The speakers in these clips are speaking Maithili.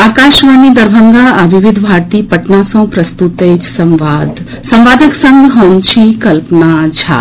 आकाशवाणी दरभंगा आ विविध भारती पटना सँ प्रस्तुत अछि संवादक संग हम छी कल्पना झा।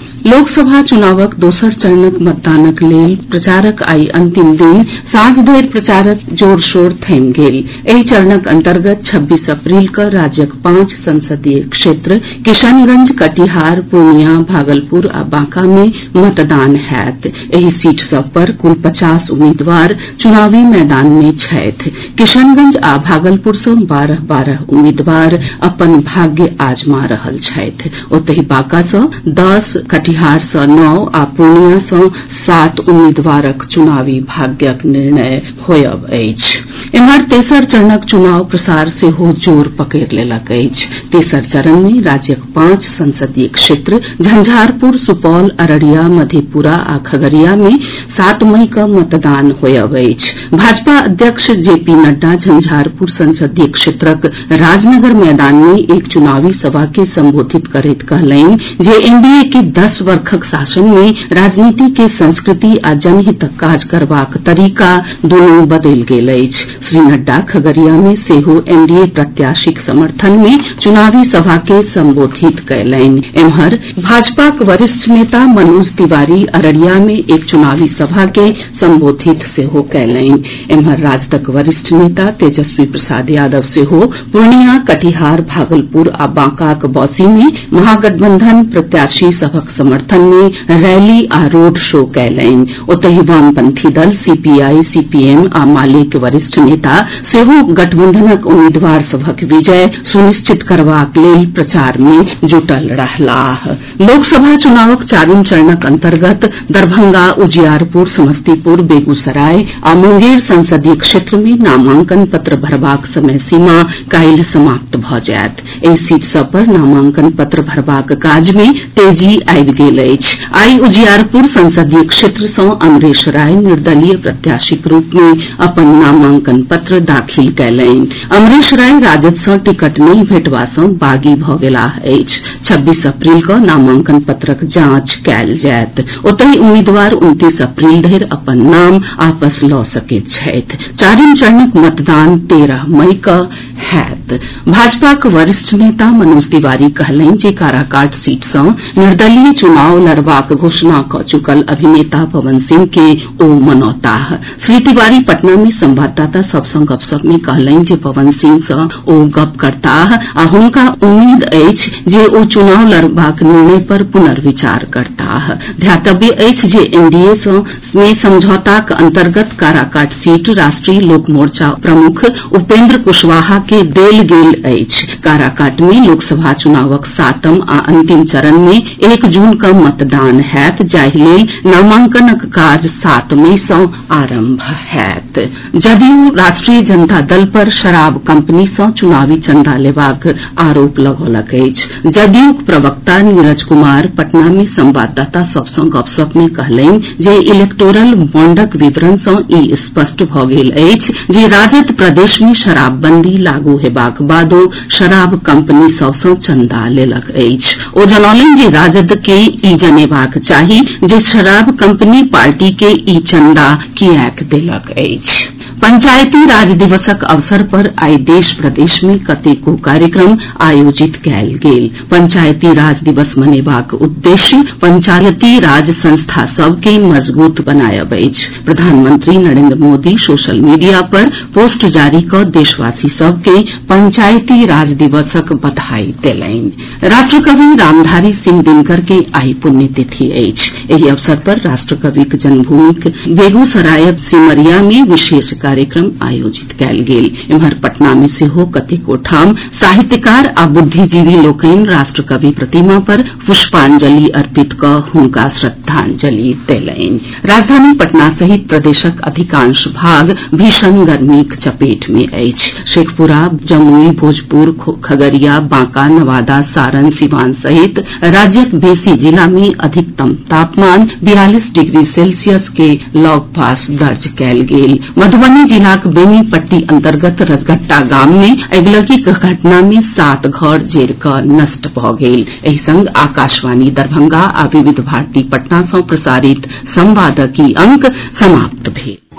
लोकसभा चुनावक दोसर चरणक मतदानक लेल प्रचारक आइ अंतिम दिन साँझ धरि प्रचारक जोर शोर थमि गेल। एहि चरणक अंतर्गत 26 अप्रैल कऽ राज्यक 5 संसदीय क्षेत्र किशनगंज, कटिहार, पूर्णिया, भागलपुर आ बांका मे मतदान होयत। एहि सीट सभ पर कुल 50 उम्मीदवार चुनावी मैदान मे छथि। किशनगंज आ भागलपुर सँ 12 उम्मीदवार अपन भाग्य आजमा रहल छथि। ओतहि बांका सँ 10, कटिहार सँ 9 आ पूर्णिया सँ 7 उम्मीदवारक चुनावी भाग्यक निर्णय होयब अछि। एम्हर तेसर चरणक चुनाव प्रसार सेहो जोर पकड़ि लेलक अछि। तेसर चरण मे राज्यक 5 संसदीय क्षेत्र झंझारपुर, सुपौल, अररिया, मधेपुरा आ खगड़िया मे 7 मई कऽ मतदान होयब अछि। भाजपा अध्यक्ष जेपी नड्डा झंझारपुर संसदीय क्षेत्रक राजनगर मैदान मे एक चुनावी सभा के संबोधित करैत कहलनि जे एनडीए के 10 वर्षक शासन मे राजनीति के संस्कृति आ जनहितक काज करबाक तरीका दुनू बदलि गेल अछि। श्री नड्डा खगड़िया मे सेहो एनडीए प्रत्याशीक समर्थन मे चुनावी सभा के संबोधित कयलनि। एम्हर भाजपाक वरिष्ठ नेता मनोज तिवारी अररिया मे एक चुनावी सभा के संबोधित सेहो कयलनि। एम्हर राजदक वरिष्ठ नेता तेजस्वी प्रसाद यादव सेहो पूर्णिया, कटिहार, भागलपुर आ बांकाक बौंसी मे महागठबंधन प्रत्याशी सभक समर्थन मे रैली आ रोड शो कयलनि। ओतहि वामपंथी दल सीपीआई, सीपीएम आ माले के वरिष्ठ नेता सेहो गठबंधनक उम्मीदवार सभक विजय सुनिश्चित करबाक लेल प्रचार मे जुटल रहलाह। लोकसभा चुनावक 4म चरणक अंतर्गत दरभंगा, उजियारपुर, समस्तीपुर, बेगूसराय आ मुंगेर संसदीय क्षेत्र मे नामांकन पत्र भरबाक समय सीमा काल्हि समाप्त भऽ जायत। एहि सीट सभ पर नामांकन पत्र भरबाक काज मे तेजी आबि गेल अछि। आइ उजियारपुर संसदीय क्षेत्र सँ अमरेश राय निर्दलीय प्रत्याशीक रूप मे अपन नामांकन पत्र दाखिल कयलनि। अमरेश राय राजद सँ टिकट नहि भेटबा सँ बागी भऽ गेलाह अछि। 26 अप्रैल कऽ नामांकन पत्रक जांच कयल जायत। ओतहि उम्मीदवार 29 अप्रैल धरि अपन नाम आपस लऽ सकैत छथि। 4म चरणक मतदान 13 मई कऽ होयत। भाजपाक वरिष्ठ नेता मनोज तिवारी कहलनि जे काराकाट सीट सँ निर्दलीय चुनाव लड़बाक घोषणा कऽ चुकल अभिनेता पवन सिंह के ओ मनौताह। श्री तिवारी पटना मे संवाददाता सभ सँ गपशप मे कहलनि जे पवन सिंह सँ ओ गप करताह आ हुनका उम्मीद अछि जे ओ चुनाव लड़बाक निर्णय पर पुनर्विचार करताह। ध्यातव्य अछि जे एनडीए मे समझौताक अंतर्गत काराकाट सीट राष्ट्रीय लोक मोर्चा प्रमुख उपेंद्र कुशवाहा के देल गेल अछि। काराकाट मे लोकसभा चुनावक 7म आ अंतिम चरण मे 1 जून कऽ मतदान होयत, जाहि लेल नामांकनक काज 7 मई सँ आरंभ होयत। जदयू राष्ट्रीय जनता दल पर शराब कंपनी सँ चुनावी चंदा लेबाक आरोप लगौलक अछि। जदयूक प्रवक्ता नीरज कुमार पटना मे संवाददाता सभ सँ गपशप मे कहलनि जे इलेक्टोरल बॉन्डक विवरण सँ ई स्पष्ट भऽ गेल अछि जे राजद प्रदेश मे शराबबंदी लागू हेबाक बादो शराब कंपनी सभ सँ चंदा लेलक अछि। ओ जनौलनि जे राजद के ई जनेबाक चाही जे शराब कंपनी पार्टी के ई चंदा किएक देलक अछि। पंचायती राज दिवसक अवसर पर आइ देश प्रदेश मे कतेको कार्यक्रम आयोजित कयल गेल। पंचायती राज दिवस मनेबाक उद्देश्य पंचायती राज संस्था सभ के मजगूत बनायब अछि। प्रधानमंत्री नरेंद्र मोदी सोशल मीडिया पर पोस्ट जारी कऽ देशवासी सभ के पंचायती राज दिवसक बधाई देलनि। राष्ट्रकवि रामधारी सिंह दिनकर के आइ पुण्यतिथि अछि। एहि अवसर पर राष्ट्रकविक जन्मभूमिक बेगूसरायक सिमरिया मे विशेष कार्यक्रम आयोजित कयल गेल। एम्हर पटना मे सेहो कतेको ठाम साहित्यकार आ बुद्धिजीवी लोकनि राष्ट्रकवि प्रतिमा पर पुष्पांजलि अर्पित कऽ हुनका श्रद्धांजलि देलनि। राजधानी पटना सहित प्रदेशक अधिकांश भाग भीषण गर्मीक चपेट मे अछि। शेखपुरा, जमुई, भोजपुर, खगड़िया, बांका, नवादा, सारण, सिवान सहित राज्यक बेसी जिला मे अधिकतम तापमान 42 डिग्री सेल्सियस के लॉगपास दर्ज कयल गेल। मधुबनी जिलाक बेनीपट्टी अंतर्गत रसगट्टा गाम मे अगिलगीक घटना मे 7 घर जरि कऽ नष्ट भऽ गेल। एहि संग आकाशवाणी दरभंगा आ विविध भारती पटना सँ प्रसारित संवादक ई अंक समाप्त भेल।